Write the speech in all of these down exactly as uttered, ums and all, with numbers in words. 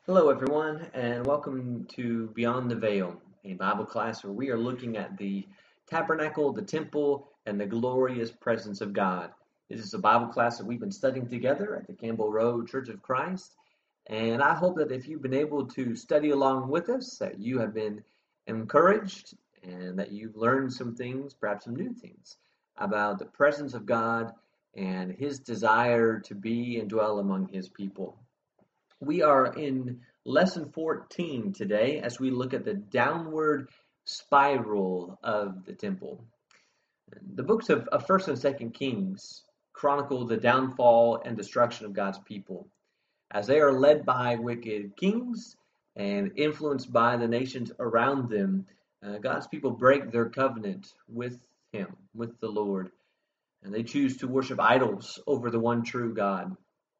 Hello, everyone, and welcome to Beyond the Veil, a Bible class where we are looking at the tabernacle, the temple, and the glorious presence of God. This is a Bible class that we've been studying together at the Campbell Road Church of Christ, and I hope that if you've been able to study along with us, that you have been encouraged and that you've learned some things, perhaps some new things, about the presence of God and His desire to be and dwell among His people. We are in lesson fourteen today as we look at the downward spiral of the temple. The books of, of first and second Kings chronicle the downfall and destruction of God's people. As they are led by wicked kings and influenced by the nations around them, uh, God's people break their covenant with Him, with the Lord, and they choose to worship idols over the one true God.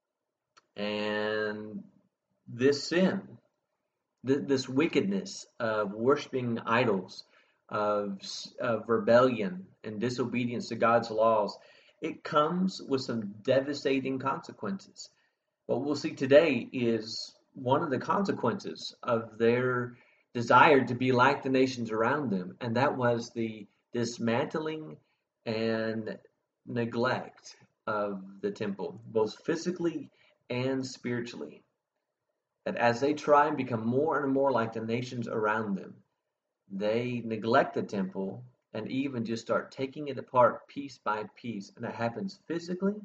And this sin, th- this wickedness of worshiping idols, of, of rebellion and disobedience to God's laws, it comes with some devastating consequences. What we'll see today is one of the consequences of their desire to be like the nations around them, and that was the dismantling and neglect of the temple, both physically and spiritually. That as they try and become more and more like the nations around them, they neglect the temple and even just start taking it apart piece by piece. And that happens physically,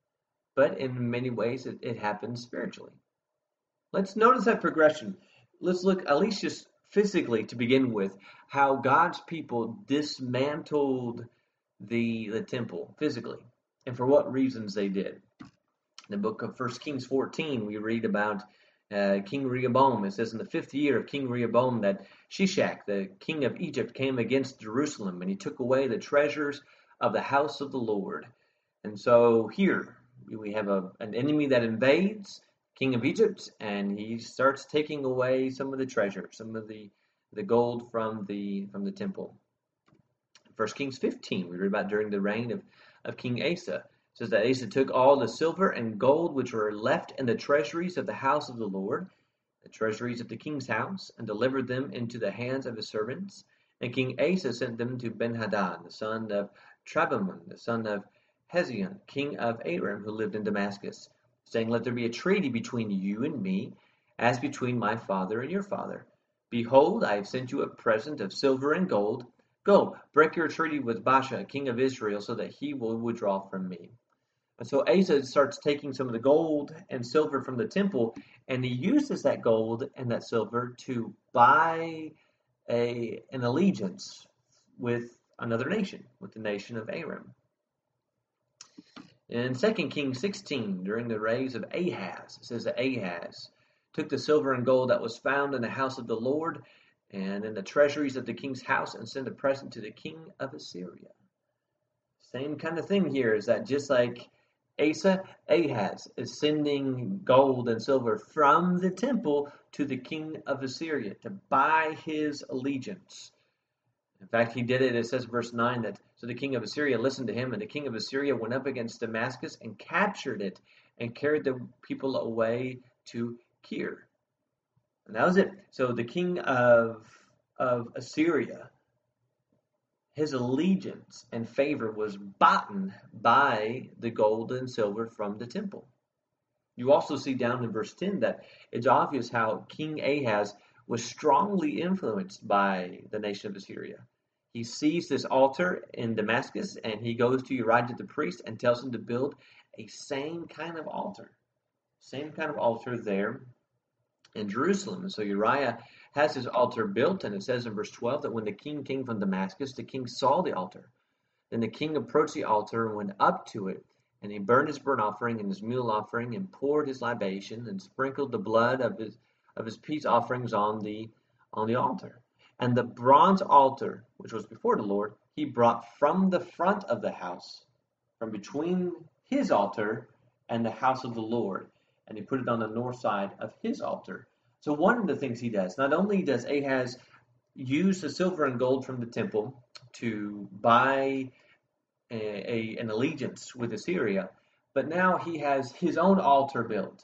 but in many ways it, it happens spiritually. Let's notice that progression. Let's look at least just physically to begin with, how God's people dismantled the, the temple physically and for what reasons they did. In the book of First Kings fourteen, we read about uh, King Rehoboam. It says in the fifth year of King Rehoboam that Shishak, the king of Egypt, came against Jerusalem, and he took away the treasures of the house of the Lord. And so here we have a, an enemy that invades, king of Egypt, and he starts taking away some of the treasure, some of the, the gold from the from the temple. First Kings fifteen, we read about during the reign of, of King Asa. It says that Asa took all the silver and gold which were left in the treasuries of the house of the Lord, the treasuries of the king's house, and delivered them into the hands of his servants. And King Asa sent them to Benhadad, the son of Trabamun, the son of Hezion, king of Aram, who lived in Damascus, saying, "Let there be a treaty between you and me, as between my father and your father. Behold, I have sent you a present of silver and gold. Go, break your treaty with Baasha, king of Israel, so that he will withdraw from me." And so Asa starts taking some of the gold and silver from the temple, and he uses that gold and that silver to buy a an allegiance with another nation, with the nation of Aram. In Second Kings sixteen, during the reigns of Ahaz, it says that Ahaz took the silver and gold that was found in the house of the Lord and in the treasuries of the king's house and sent a present to the king of Assyria. Same kind of thing here, is that just like Asa, Ahaz is sending gold and silver from the temple to the king of Assyria to buy his allegiance. In fact, he did it, it says in verse nine, that so the king of Assyria listened to him, and the king of Assyria went up against Damascus and captured it and carried the people away to Kir. And that was it. So the king of, of Assyria, his allegiance and favor was bought by the gold and silver from the temple. You also see down in verse ten that it's obvious how King Ahaz was strongly influenced by the nation of Assyria. He sees this altar in Damascus, and he goes to Uriah the priest and tells him to build a same kind of altar. Same kind of altar there in Jerusalem. And so Uriah has his altar built, and it says in verse twelve that when the king came from Damascus, the king saw the altar. Then the king approached the altar and went up to it, and he burned his burnt offering and his meal offering, and poured his libation, and sprinkled the blood of his of his peace offerings on the on the altar. And the bronze altar, which was before the Lord, he brought from the front of the house, from between his altar and the house of the Lord, and he put it on the north side of his altar. So one of the things he does, not only does Ahaz use the silver and gold from the temple to buy a, a, an allegiance with Assyria, but now he has his own altar built,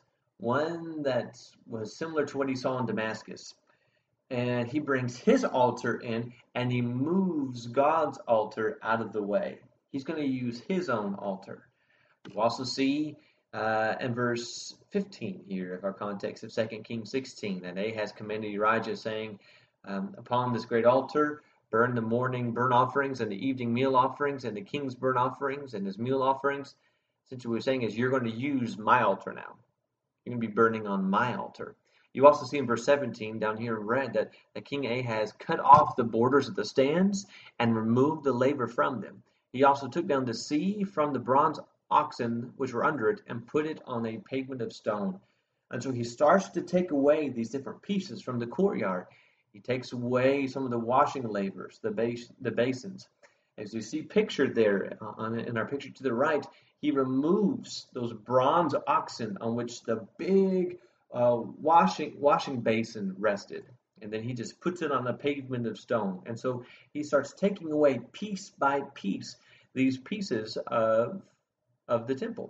one that was similar to what he saw in Damascus. And he brings his altar in, and he moves God's altar out of the way. He's going to use his own altar. We also see uh, in verse fifteen here of our context of Second Kings sixteen that Ahaz commanded Urijah, saying, um, upon this great altar, burn the morning burnt offerings and the evening meal offerings and the king's burnt offerings and his meal offerings. Essentially what we're saying is you're going to use my altar now. You're going to be burning on my altar. You also see in verse seventeen down here in red that, that King Ahaz cut off the borders of the stands and removed the laver from them. He also took down the sea from the bronze oxen which were under it and put it on a pavement of stone. And so he starts to take away these different pieces from the courtyard. He takes away some of the washing lavers, the, bas- the basins. As you see pictured there on, in our picture to the right, he removes those bronze oxen on which the big Uh, washing washing basin rested, and then he just puts it on a pavement of stone. And so he starts taking away piece by piece these pieces of of the temple.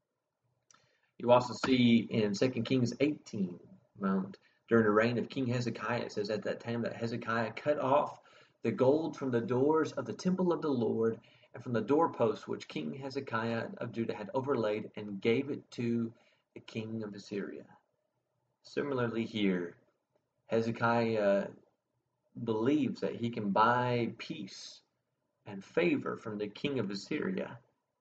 You also see in Second Kings eighteen, um, during the reign of King Hezekiah, it says at that time that Hezekiah cut off the gold from the doors of the temple of the Lord and from the doorposts which King Hezekiah of Judah had overlaid, and gave it to the king of Assyria. Similarly here, Hezekiah believes that he can buy peace and favor from the king of Assyria.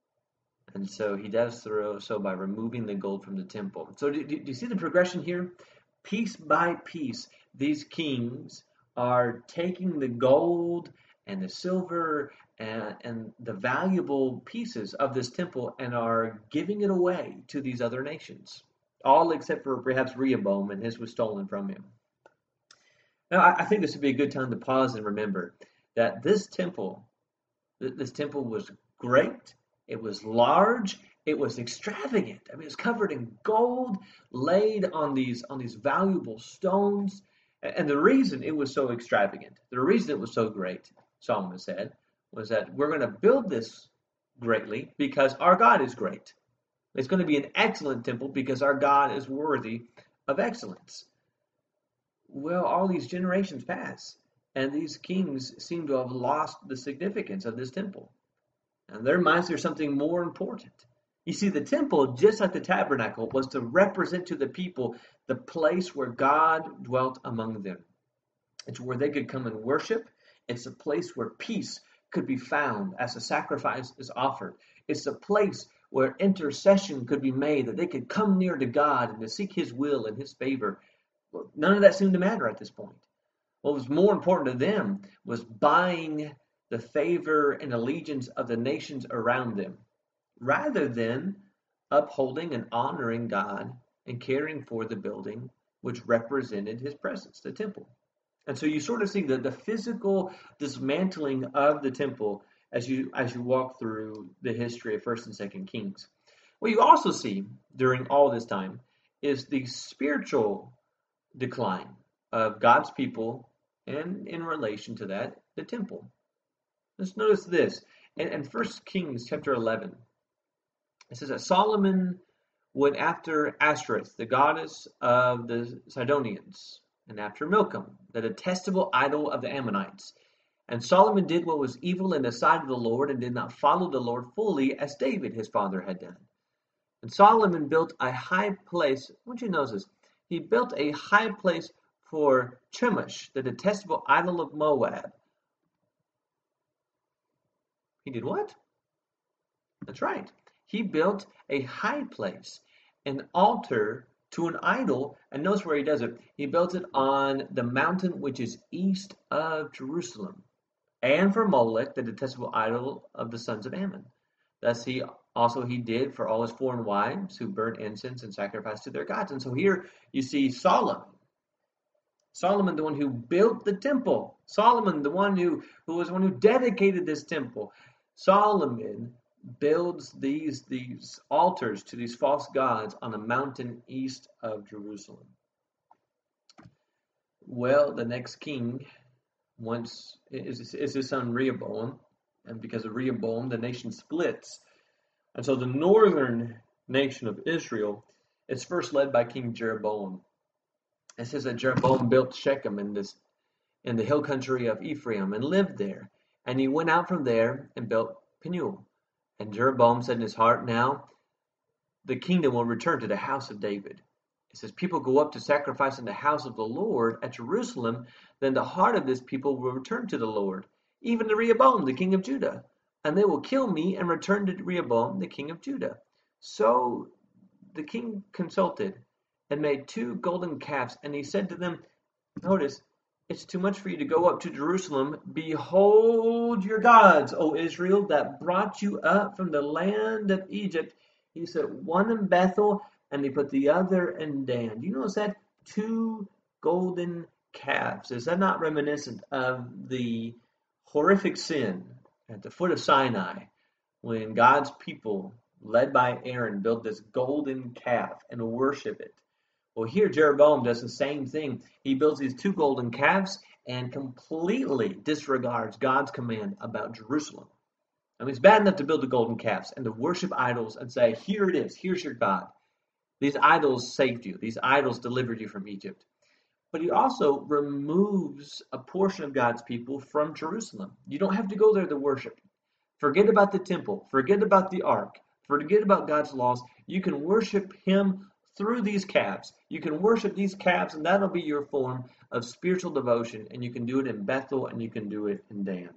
And so he does so by removing the gold from the temple. So do, do you see the progression here? Piece by piece, these kings are taking the gold and the silver and, and the valuable pieces of this temple and are giving it away to these other nations. All except for perhaps Rehoboam, and his was stolen from him. Now, I think this would be a good time to pause and remember that this temple, this temple was great, it was large, it was extravagant. I mean, it was covered in gold, laid on these on these valuable stones. And the reason it was so extravagant, the reason it was so great, Solomon said, was that we're going to build this greatly because our God is great. It's going to be an excellent temple because our God is worthy of excellence. Well, all these generations pass, and these kings seem to have lost the significance of this temple. And in their minds, there's something more important. You see, the temple, just like the tabernacle, was to represent to the people the place where God dwelt among them. It's where they could come and worship. It's a place where peace could be found as a sacrifice is offered. It's a place where intercession could be made, that they could come near to God and to seek his will and his favor. Well, none of that seemed to matter at this point. What was more important to them was buying the favor and allegiance of the nations around them, rather than upholding and honoring God and caring for the building which represented his presence, the temple. And so you sort of see the, the physical dismantling of the temple as you as you walk through the history of First and Second Kings. What you also see during all this time is the spiritual decline of God's people, and in relation to that, the temple. Let's notice this. In, in First Kings chapter eleven, it says that Solomon went after Ashtoreth, the goddess of the Sidonians, and after Milcom, the detestable idol of the Ammonites. And Solomon did what was evil in the sight of the Lord, and did not follow the Lord fully, as David his father had done. And Solomon built a high place. I want you to notice this. He built a high place for Chemosh, the detestable idol of Moab. He did what? That's right. He built a high place, an altar to an idol, and notice where he does it. He built it on the mountain which is east of Jerusalem, and for Molech, the detestable idol of the sons of Ammon. Thus he also he did for all his foreign wives who burnt incense and sacrificed to their gods. And so here you see Solomon. Solomon, the one who built the temple. Solomon, the one who, who was the one who dedicated this temple. Solomon builds these, these altars to these false gods on a mountain east of Jerusalem. Well, the next king once is, is his son Rehoboam, and because of Rehoboam, the nation splits. And so the northern nation of Israel It's first led by King Jeroboam. It says that Jeroboam built Shechem in this in the hill country of Ephraim and lived there. And he went out from there and built Peniel. And Jeroboam said in his heart, now the kingdom will return to the house of David. It says, people go up to sacrifice in the house of the Lord at Jerusalem, then the heart of this people will return to the Lord, even to Rehoboam, the king of Judah. And they will kill me and return to Rehoboam, the king of Judah. So the king consulted and made two golden calves, and he said to them, notice, it's too much for you to go up to Jerusalem. Behold your gods, O Israel, that brought you up from the land of Egypt. He said, one in Bethel, and he put the other in Dan. Do you notice that? Two golden calves. Is that not reminiscent of the horrific sin at the foot of Sinai when God's people, led by Aaron, built this golden calf and worship it? Well, here Jeroboam does the same thing. He builds these two golden calves and completely disregards God's command about Jerusalem. I mean, it's bad enough to build the golden calves and to worship idols and say, here it is, here's your God. These idols saved you. These idols delivered you from Egypt. But he also removes a portion of God's people from Jerusalem. You don't have to go there to worship. Forget about the temple. Forget about the ark. Forget about God's laws. You can worship him through these calves. You can worship these calves, and that'll be your form of spiritual devotion. And you can do it in Bethel, and you can do it in Dan.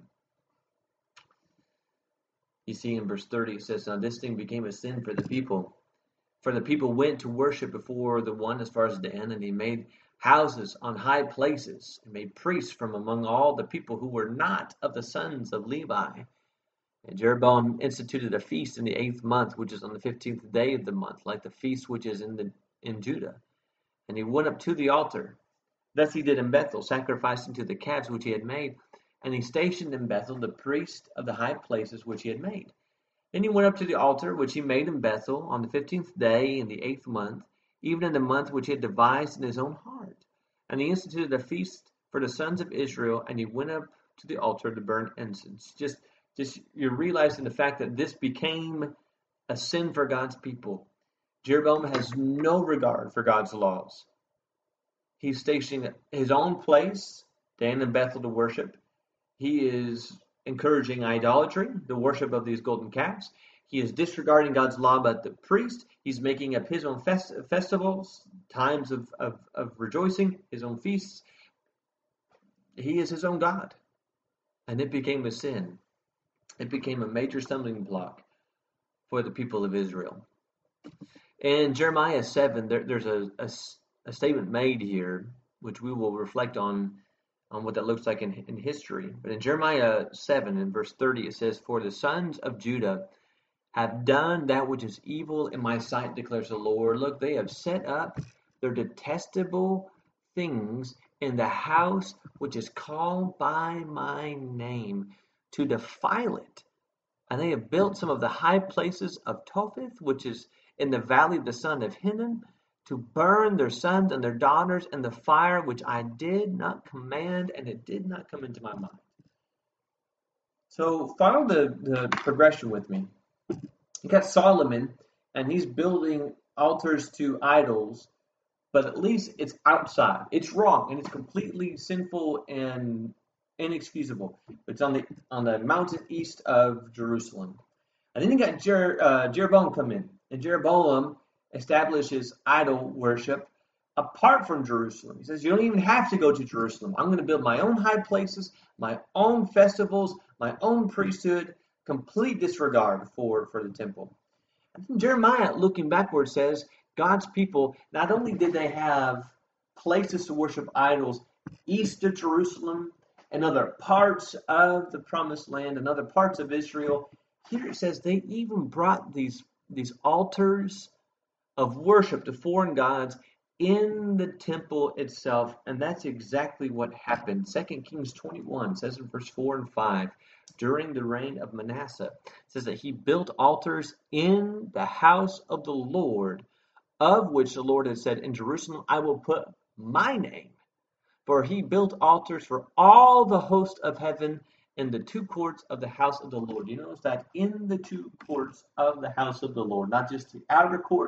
You see in verse thirty, it says, now this thing became a sin for the people. For the people went to worship before the one as far as Dan, and he made houses on high places, and made priests from among all the people who were not of the sons of Levi. And Jeroboam instituted a feast in the eighth month, which is on the fifteenth day of the month, like the feast which is in the in Judah. And he went up to the altar. Thus he did in Bethel, sacrificing to the calves which he had made. And he stationed in Bethel the priest of the high places which he had made. Then he went up to the altar which he made in Bethel on the fifteenth day in the eighth month, even in the month which he had devised in his own heart. And he instituted a feast for the sons of Israel, and he went up to the altar to burn incense. Just, just you're realizing the fact that this became a sin for God's people. Jeroboam has no regard for God's laws. He's stationing his own place, Dan and Bethel, to worship. He is encouraging idolatry, the worship of these golden calves. He is disregarding God's law about the priest. He's making up his own fest- festivals, times of, of, of rejoicing, his own feasts. He is his own God. And it became a sin. It became a major stumbling block for the people of Israel. In Jeremiah seven, there, there's a, a, a statement made here, which we will reflect on on what that looks like in, in history. But in Jeremiah seven, in verse thirty, it says, for the sons of Judah have done that which is evil in my sight, declares the Lord. Look, they have set up their detestable things in the house which is called by my name, to defile it. And they have built some of the high places of Topheth, which is in the valley of the son of Hinnom, to burn their sons and their daughters in the fire which I did not command, and it did not come into my mind. So follow the, the progression with me. You got Solomon, and he's building altars to idols, but at least it's outside. It's wrong, and it's completely sinful and inexcusable. It's on the on the mountain east of Jerusalem. And then you got Jer, uh, Jeroboam come in, and Jeroboam establishes idol worship apart from Jerusalem. He says, you don't even have to go to Jerusalem. I'm going to build my own high places, my own festivals, my own priesthood, complete disregard for, for the temple. And then Jeremiah, looking backward, says God's people, not only did they have places to worship idols east of Jerusalem and other parts of the promised land and other parts of Israel, here it says they even brought these, these altars of worship to foreign gods in the temple itself, and that's exactly what happened. Second Kings twenty-one says in verse four and five, during the reign of Manasseh, it says that he built altars in the house of the Lord, of which the Lord had said, in Jerusalem I will put my name. For he built altars for all the host of heaven in the two courts of the house of the Lord. You notice that in the two courts of the house of the Lord, not just the outer court,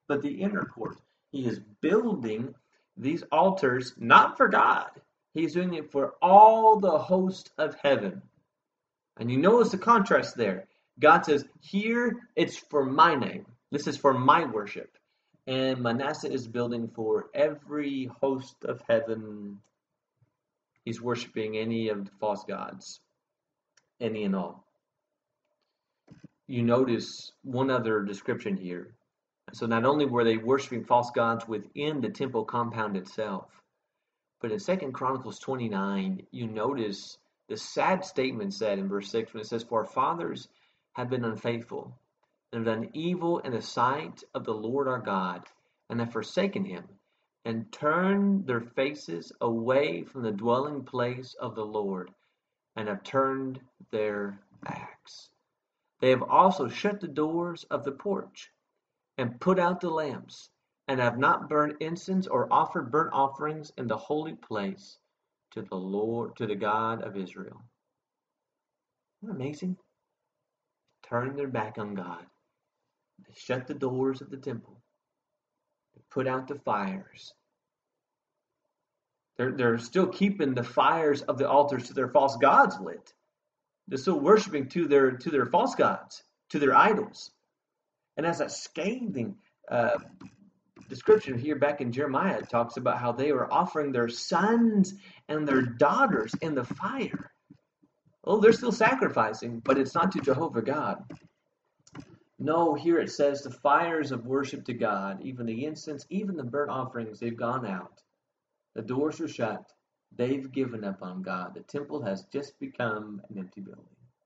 but the inner court. He is building these altars not for God. He's doing it for all the host of heaven. And you notice the contrast there. God says, here it's for my name. This is for my worship. And Manasseh is building for every host of heaven. He's worshiping any of the false gods, any and all. You notice one other description here. So not only were they worshiping false gods within the temple compound itself, but in Second Chronicles twenty-nine, you notice the sad statement said in verse six when it says, "For our fathers have been unfaithful, and have done evil in the sight of the Lord our God, and have forsaken him, and turned their faces away from the dwelling place of the Lord, and have turned their backs. They have also shut the doors of the porch, and put out the lamps, and have not burned incense or offered burnt offerings in the holy place to the Lord, to the God of Israel." Isn't that amazing? Turn their back on God. They shut the doors of the temple. They put out the fires. They're, they're still keeping the fires of the altars to their false gods lit. They're still worshiping to their to their false gods, to their idols. And as that scathing uh, description here back in Jeremiah, it talks about how they were offering their sons and their daughters in the fire. Oh, they're still sacrificing, but it's not to Jehovah God. No, here it says the fires of worship to God, even the incense, even the burnt offerings, they've gone out. The doors are shut. They've given up on God. The temple has just become an empty building.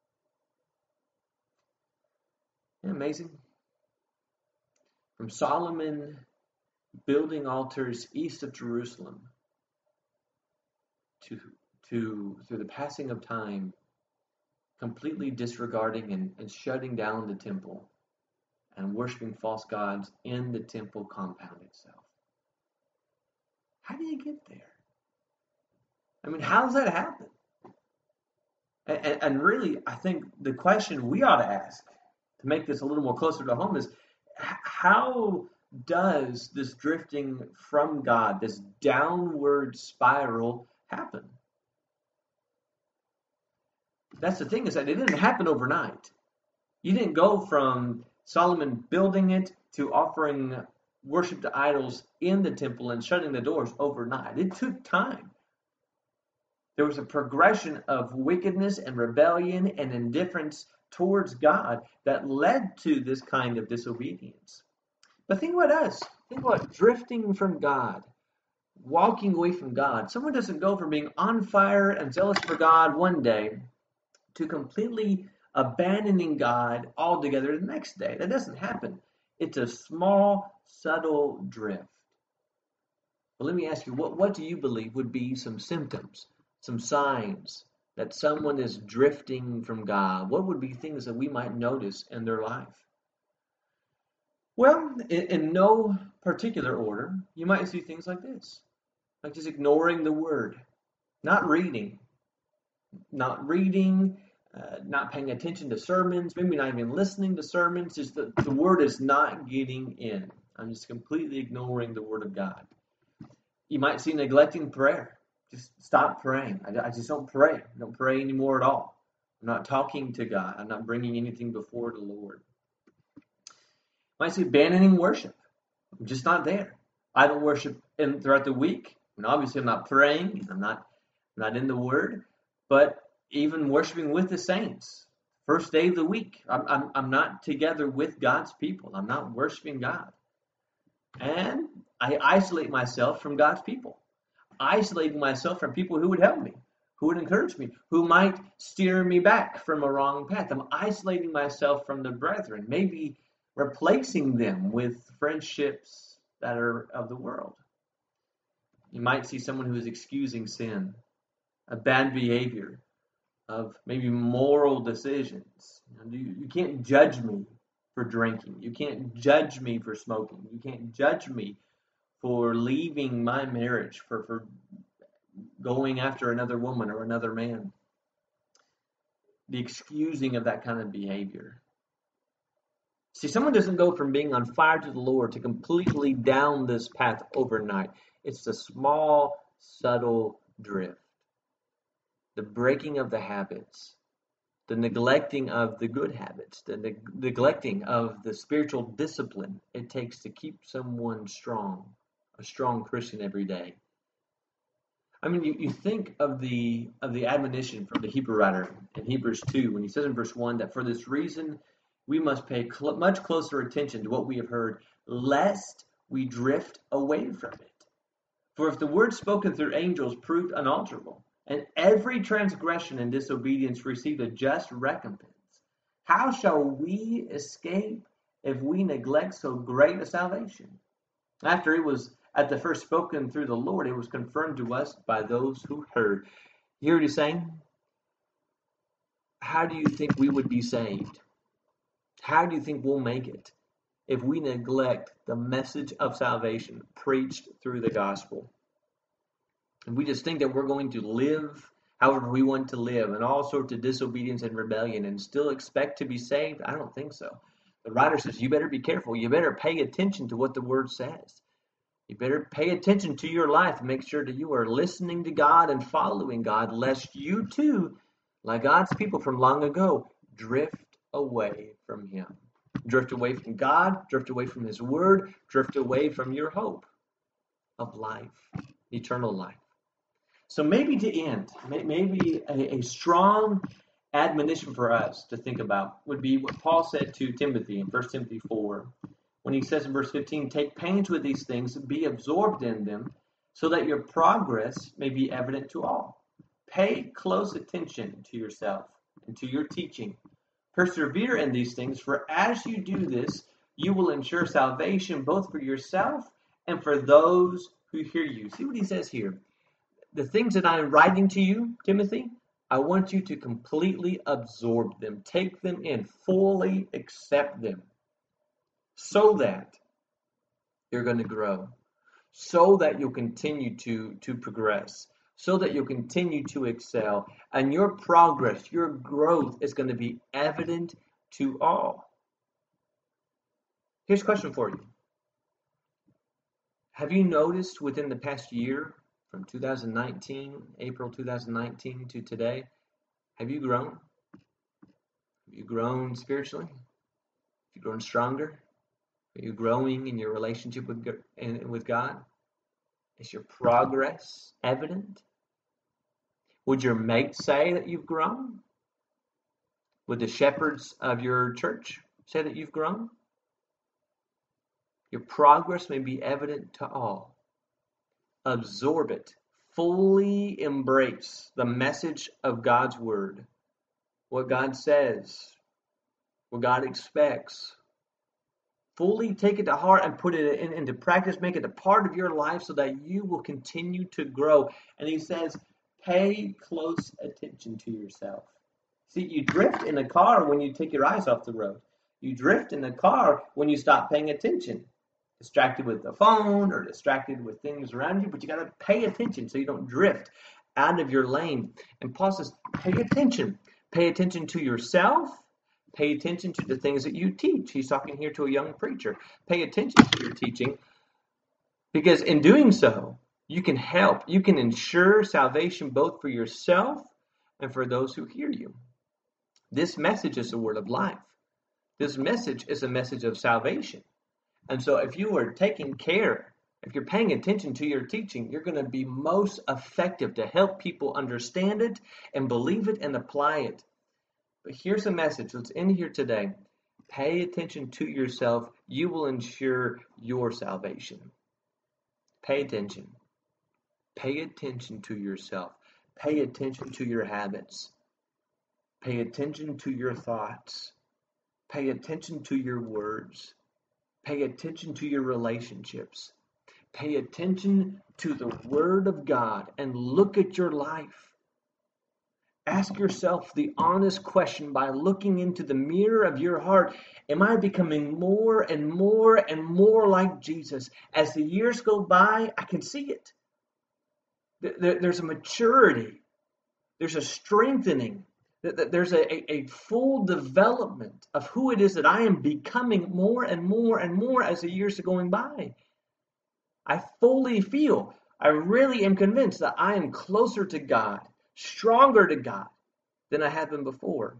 Isn't it amazing? From Solomon building altars east of Jerusalem to, to through the passing of time, completely disregarding and, and shutting down the temple and worshiping false gods in the temple compound itself. How do you get there? I mean, how does that happen? And, and, and really, I think the question we ought to ask to make this a little more closer to home is, how does this drifting from God, this downward spiral, happen? That's the thing, is that it didn't happen overnight. You didn't go from Solomon building it to offering worship to idols in the temple and shutting the doors overnight. It took time. There was a progression of wickedness and rebellion and indifference towards God that led to this kind of disobedience. But think about us. Think about drifting from God, walking away from God. Someone doesn't go from being on fire and zealous for God one day to completely abandoning God altogether the next day. That doesn't happen. It's a small, subtle drift. Well, let me ask you, what, what do you believe would be some symptoms, some signs that someone is drifting from God? What would be things that we might notice in their life? Well, in, in no particular order, you might see things like this, like just ignoring the word, not reading, not reading, uh, not paying attention to sermons, maybe not even listening to sermons. Just the, the word is not getting in. I'm just completely ignoring the word of God. You might see neglecting prayer. Just stop praying. I, I just don't pray. I don't pray anymore at all. I'm not talking to God. I'm not bringing anything before the Lord. Might see abandoning worship. I'm just not there. I don't worship in, throughout the week. And obviously I'm not praying. I'm not, I'm not in the Word. But even worshiping with the saints, first day of the week, I'm, I'm, I'm not together with God's people. I'm not worshiping God. And I isolate myself from God's people. Isolating myself from people who would help me, who would encourage me, who might steer me back from a wrong path. I'm isolating myself from the brethren, maybe replacing them with friendships that are of the world. You might see someone who is excusing sin, a bad behavior, of maybe moral decisions. You know, you, you can't judge me for drinking. You can't judge me for smoking. You can't judge me for leaving my marriage, for, for going after another woman or another man. The excusing of that kind of behavior. See, someone doesn't go from being on fire to the Lord to completely down this path overnight. It's the small, subtle drift, the breaking of the habits, the neglecting of the good habits, the neg- neglecting of the spiritual discipline it takes to keep someone strong, a strong Christian every day. I mean, you, you think of the of the admonition from the Hebrew writer in Hebrews two, when he says in verse one that for this reason we must pay cl- much closer attention to what we have heard, lest we drift away from it. For if the word spoken through angels proved unalterable, and every transgression and disobedience received a just recompense, how shall we escape if we neglect so great a salvation? After it was at the first spoken through the Lord, it was confirmed to us by those who heard. You hear what he's saying? How do you think we would be saved? How do you think we'll make it if we neglect the message of salvation preached through the gospel? And we just think that we're going to live however we want to live in all sorts of disobedience and rebellion and still expect to be saved? I don't think so. The writer says you better be careful. You better pay attention to what the word says. You better pay attention to your life and make sure that you are listening to God and following God, lest you too, like God's people from long ago, drift away from him. Drift away from God, drift away from his word, drift away from your hope of life, eternal life. So maybe to end, maybe a, a strong admonition for us to think about would be what Paul said to Timothy in First Timothy four, when he says in verse fifteen, take pains with these things, be absorbed in them, so that your progress may be evident to all. Pay close attention to yourself and to your teaching. Persevere in these things, for as you do this, you will ensure salvation both for yourself and for those who hear you. See what he says here. The things that I'm writing to you, Timothy, I want you to completely absorb them. Take them in, fully accept them, so that you're going to grow, so that you'll continue to, to progress, so that you'll continue to excel, and your progress, your growth is going to be evident to all. Here's a question for you. Have you noticed within the past year, from two thousand nineteen, April two thousand nineteen to today, have you grown? Have you grown spiritually? Have you grown stronger? Are you growing in your relationship with with God? Is your progress evident? Would your mates say that you've grown? Would the shepherds of your church say that you've grown? Your progress may be evident to all. Absorb it. Fully embrace the message of God's word. What God says. What God expects. Fully take it to heart and put it in, into practice. Make it a part of your life so that you will continue to grow. And he says, pay close attention to yourself. See, you drift in a car when you take your eyes off the road. You drift in a car when you stop paying attention. Distracted with the phone or distracted with things around you, but you got to pay attention so you don't drift out of your lane. And Paul says, pay attention. Pay attention to yourself. Pay attention to the things that you teach. He's talking here to a young preacher. Pay attention to your teaching, because in doing so, you can help. You can ensure salvation both for yourself and for those who hear you. This message is the word of life. This message is a message of salvation. And so if you are taking care, if you're paying attention to your teaching, you're going to be most effective to help people understand it and believe it and apply it. But here's a message that's in here today. Pay attention to yourself. You will ensure your salvation. Pay attention. Pay attention to yourself. Pay attention to your habits. Pay attention to your thoughts. Pay attention to your words. Pay attention to your relationships. Pay attention to the Word of God and look at your life. Ask yourself the honest question by looking into the mirror of your heart. Am I becoming more and more and more like Jesus? As the years go by, I can see it. There's a maturity. There's a strengthening There's a, a, a full development of who it is that I am becoming more and more and more as the years are going by. I fully feel, I really am convinced that I am closer to God, stronger to God than I have been before.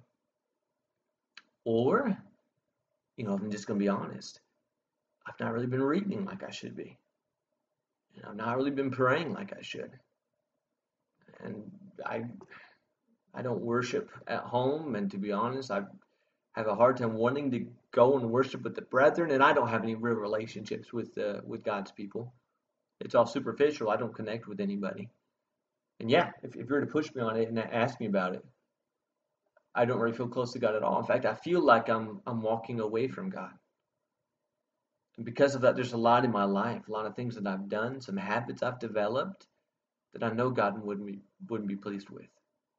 Or, you know, if I'm just going to be honest, I've not really been reading like I should be. And I've not really been praying like I should. And I I don't worship at home, and to be honest, I have a hard time wanting to go and worship with the brethren, and I don't have any real relationships with uh, with God's people. It's all superficial. I don't connect with anybody. And yeah, if, if you were to push me on it and ask me about it, I don't really feel close to God at all. In fact, I feel like I'm I'm walking away from God. And because of that, there's a lot in my life, a lot of things that I've done, some habits I've developed that I know God wouldn't be, wouldn't be pleased with.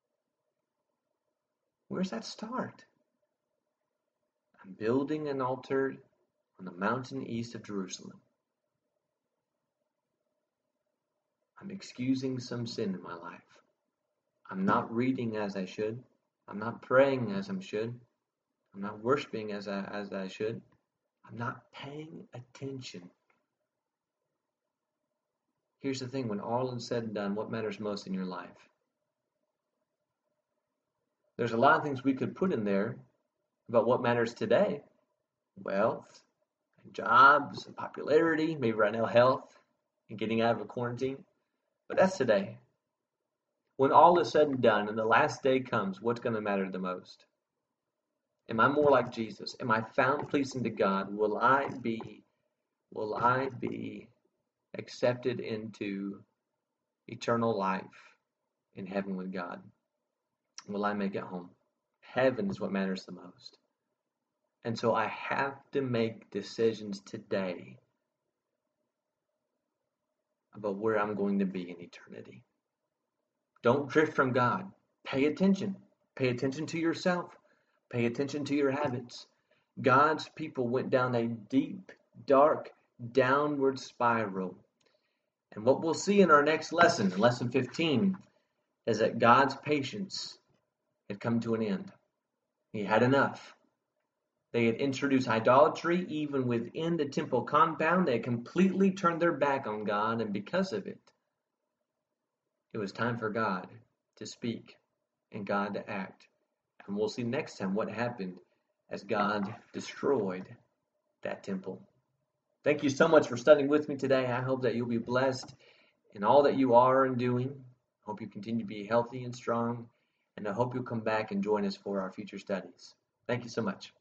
Where's that start? I'm building an altar on the mountain east of Jerusalem. I'm excusing some sin in my life. I'm not reading as I should. I'm not praying as I should. I'm not worshiping as I, as I should. I'm not paying attention. Here's the thing, when all is said and done, what matters most in your life? There's a lot of things we could put in there about what matters today. Wealth, and jobs, and popularity, maybe right now health, and getting out of a quarantine. But that's today. When all is said and done and the last day comes, what's going to matter the most? Am I more like Jesus? Am I found pleasing to God? Will I be, will I be accepted into eternal life in heaven with God? Will I make it home? Heaven is what matters the most. And so I have to make decisions today about where I'm going to be in eternity. Don't drift from God. Pay attention. Pay attention to yourself. Pay attention to your habits. God's people went down a deep, dark, downward spiral. And what we'll see in our next lesson, lesson fifteen, is that God's patience had come to an end. He had enough. They had introduced idolatry even within the temple compound. They had completely turned their back on God, and because of it, it was time for God to speak and God to act. And we'll see next time what happened as God destroyed that temple. Thank you so much for studying with me today. I hope that you'll be blessed in all that you are and doing. I hope you continue to be healthy and strong. And I hope you'll come back and join us for our future studies. Thank you so much.